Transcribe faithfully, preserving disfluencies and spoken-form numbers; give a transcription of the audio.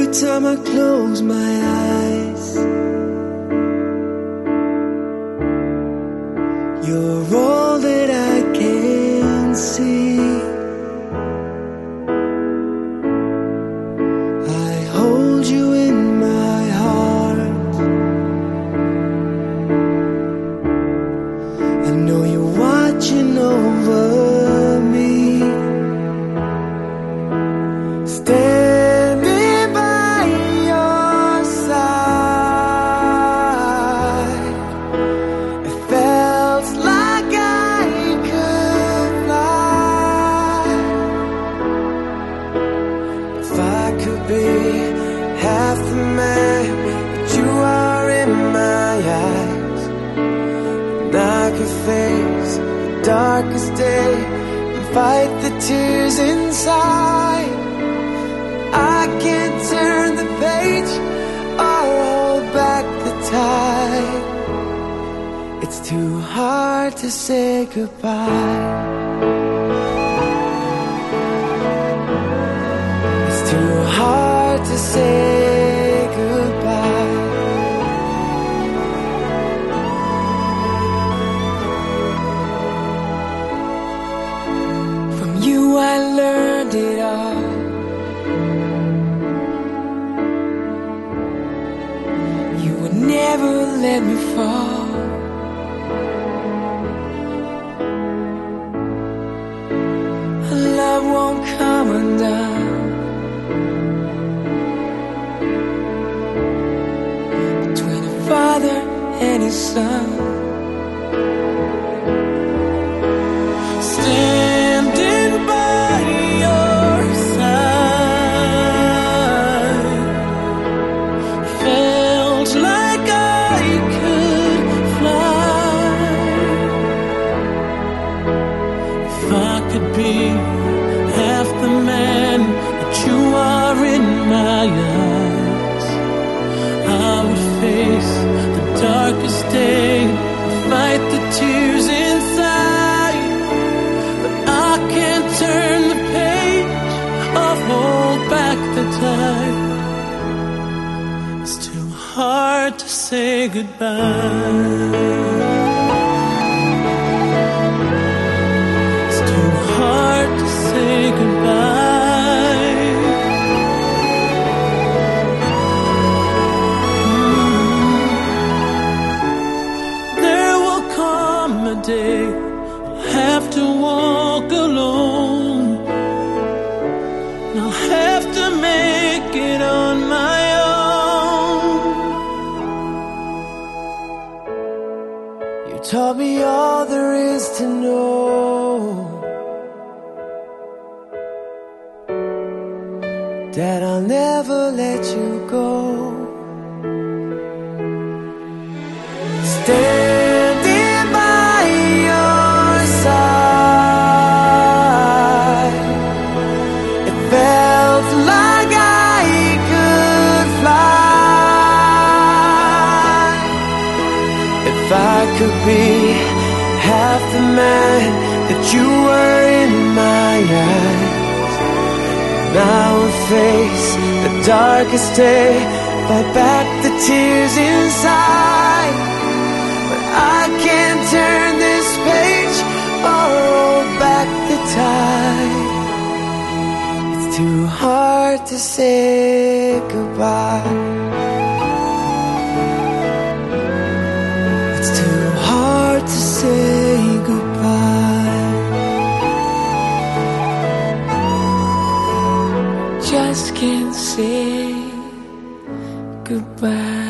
time I close my eyes, you're all that I can see. I hold you in my heart. I know you're watching over me, standing by your side. It felt like I could fly. If I could be half the man that you are in my eyes, and I could face the darkest day and fight the tears inside. I can't turn the page or hold back the tide. It's too hard to say goodbye. It's too hard to say goodbye. From you I learned it all. You would never let me fall. Love won't come undone between a father and his son. Standing by your side, felt like I could fly. If I could be half the man that you are in my eyes, I would face the darkest day and fight the tears inside. But I can't turn the page or hold back the tide. It's too hard to say goodbye. It's too hard to say goodbye. Mm. There will come a day I'll have to walk alone, and I'll have to make it on my own. You taught me all there is to know, that I'll never let you go. Standing by your side, it felt like I could fly. If I could be half the man that you were in my eyes, and I would face the darkest day, fight back the tears inside. But I can't turn this page or hold back the tide. It's too hard to say goodbye. It's too hard to say goodbye. Just can't say goodbye.